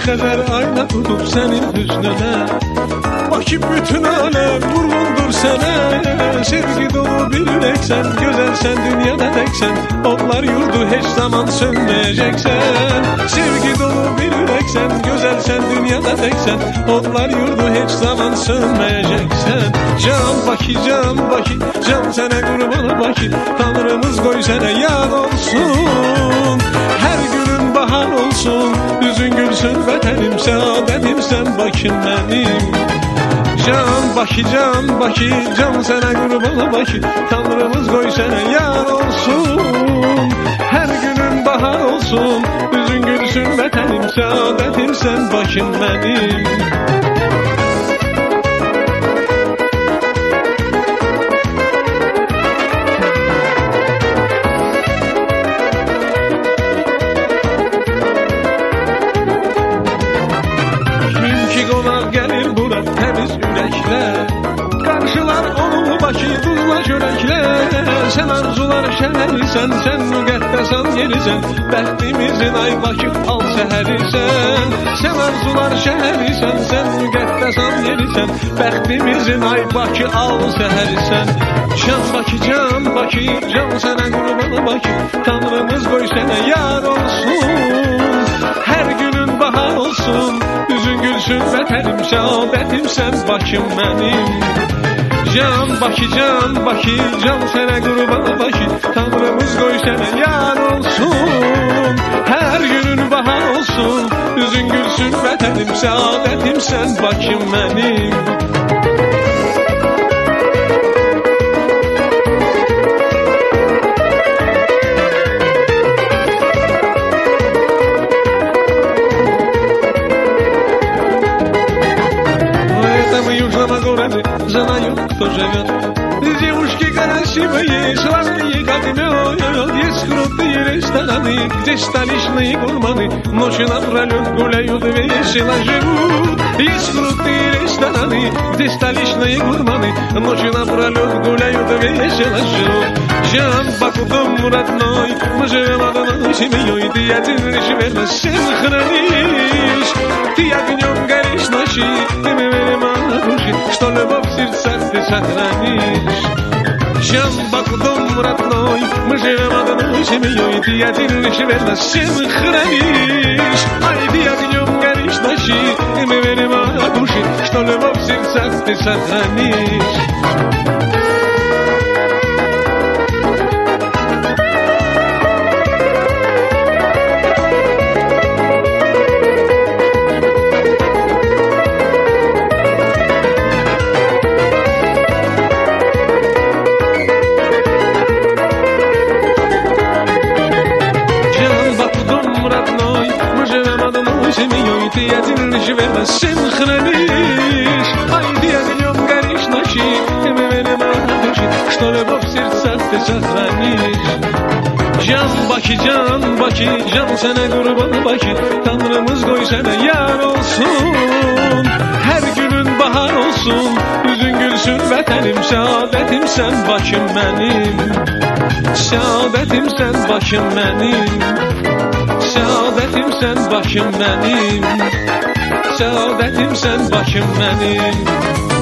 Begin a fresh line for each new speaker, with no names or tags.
kadar ayna tutup senin hüznüne. Bakip bütün alem vurgundur sana. Sevgi dolu bir yüreksen, güzelsen, dünyada teksen. Onlar yurdu hiç zaman sönmeyeceksen. Sevgi dolu bir yüreksen, güzelsen, dünyada teksen. Onlar yurdu hiç zaman sönmeyeceksen. Can Bakı, can Bakı, can sana kurban Bakı. Tanrımız koy sana yar olsun. Her günün bahar olsun. Yüzün gülsün vatanım, saadetim sen Bakım benim. Can Bakı, can Bakı, can sana kurban Bakı. Tanrımız koy sana yar olsun. Her günün bahar olsun. Yüzün gülsün vatanım, saadetim sen Bakım benim. Gelir bura temiz yürekler, karşılar onu Bakı tuzla çörekler. Sen arzular şehrisən, sen müqəddəsan yerisən. Bəxtimizin ay Bakı al səhərisən. Sen arzular şehrisən, sen müqəddəsan yerisən. Bəxtimizin ay Bakı al səhərisən. Can Bakı, can Bakı, can sənə qurban Bakı. Tanrımız qoy sənə yar olsun. Her günün bahar olsun. Yüzün gülsün vətənim, səadətim sən Bakım mənim. Can Bakı, can Bakı, can sənə qurban Bakı. Tanrımız qoy sənə yar olsun. Her günün bahar olsun. Yüzün gülsün vətənim, səadətim sən Bakım mənim. Знаю, кто живет. Девушки красивые, славные, как мед. Есть крутые рестораны, где столичные гурманы ночью напролет гуляют, весело живут. Есть крутые рестораны, где столичные гурманы ночью напролет гуляют, весело живут. Can Bakı'm родной, мы живем одной семьей. Ты один лишь верно синхронишь. Ты огнем горишь ночи, ты мне верно души, что любовь в сердцах ты сохранишь. Can Bakı'm родной, мы живем одной семьей. Ты один лишь верно синхронишь. Ай, ты огнем горишь ночи, ты мне верно души, что любовь в сердцах ты сохранишь. Ты один лишь верно синхронишь. Ай, ты огнем горишь ночи, ты мне верно души, что любовь в сердцах ты сохранишь. Can Bakı, can Bakı, can sana kurban Bakı. Tanrımız koy sana yar olsun. Her günün bahar olsun. Yüzün gülsün vətənim, səadətim sən Bakım mənim. Səadətim sən Bakım mənim. Səadətim sən Bakım mənim. Səadətim sən Bakım mənim.